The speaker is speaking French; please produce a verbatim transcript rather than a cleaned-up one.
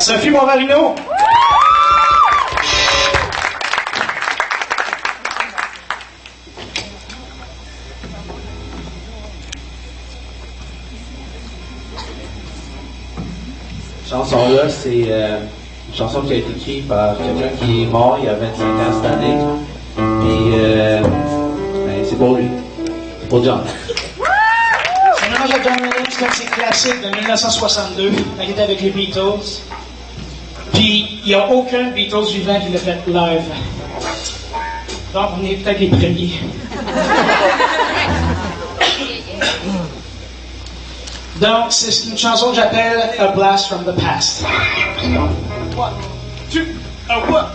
Sophie Monvarino. Chanson-là, c'est euh, une chanson qui a été écrite par quelqu'un qui est mort il y a vingt-cinq ans cette année. Et euh, ben, c'est pour lui. C'est pour John. C'est un hommage à John Lennon, c'est un de ses classiques de dix-neuf cent soixante-deux, quand il était avec les Beatles. Puis, il n'y a aucun Beatles vivant qui l'a fait live. Donc, on est peut-être les premiers. Donc, c'est une chanson que j'appelle A Blast from the Past. One, two, a what?